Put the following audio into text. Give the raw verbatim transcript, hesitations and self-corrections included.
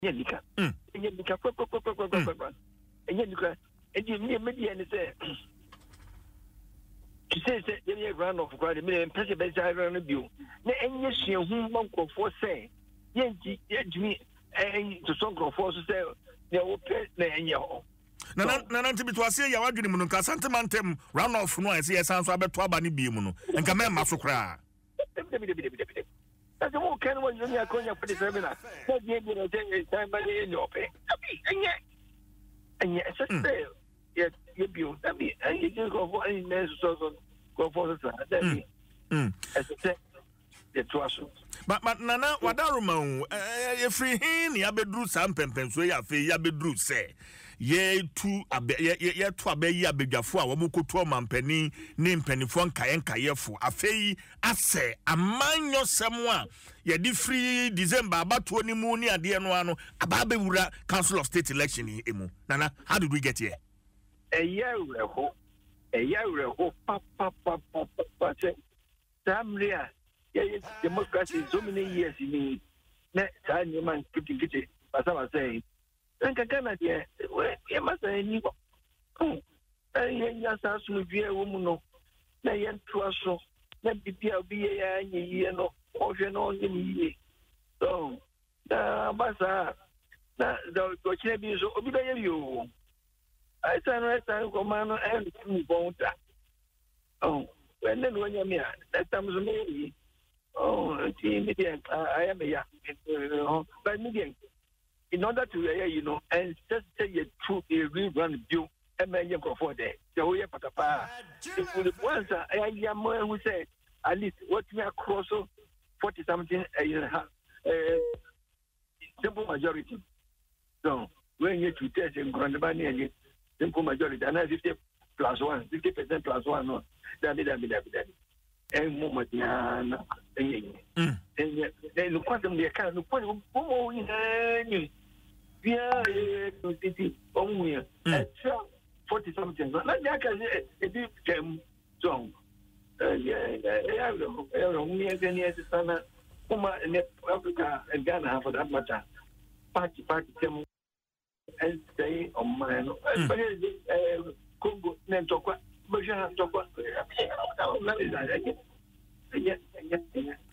Yenika. Yenika, and Yenika, and you media and say, she says, you run off quite a million presidents I run a view. And yes, you whom uncle for say, Yenji, Yenji, and to some for say, they will pay and your. Nana nana nti bitwa se ya wadwene mu no ka sentiment run off no ese ya sanso abeto aba ne bi mu no nka me ma so kra that's all can one you konya for the seminar so you know say time by the in your pay and yet and yet say yes you be that be and you just go for any mess so go for that that mm as I said the trust but but nana wadaruma eh free hin ya bedru sam pempenso ya fe ya bedru se ye tu abe ye ye tu abe yi abedwafo a wo mokoto mampani ne mpanifo nkaye nkayefo afei ase amanyo semo a ye di free December abato ni mu ni ade no ano ababe wura council of state election emu nana how did we get here e year ho e year ho pa pa pa pa pa tamria ye democracy so many years in na sa ni man kiti kiti pasama say nka kana de we must any oh eh ya sa su vie wo mu no na ye ntoa so na bibia obi ye ya nyi no o hwe no nyi so na basa na do ko chine bi so obi be ye yo ai sa no sa ko ma no e mu bonta oh when no nya me that time so me oh ti media I am ya but media in order to uh, you know and just say you true a real run view and man you go for there the whole patapa if once I am who say at least what me across forty something uh, uh, simple majority so when you to test in grand money simple majority and fifty plus one fifty percent plus one no that be that be that be that and moment ya na and and and quantum the kind of point mo in yeah, to city only extra forty something. Not like I a deep gem song. Yeah, yeah, only as any as Sana, Puma in Africa and Ghana for that matter. Party, party, and stay on mine. Congo, Nantokwa, Bajan, Tokwa. Yeah, yeah, yeah.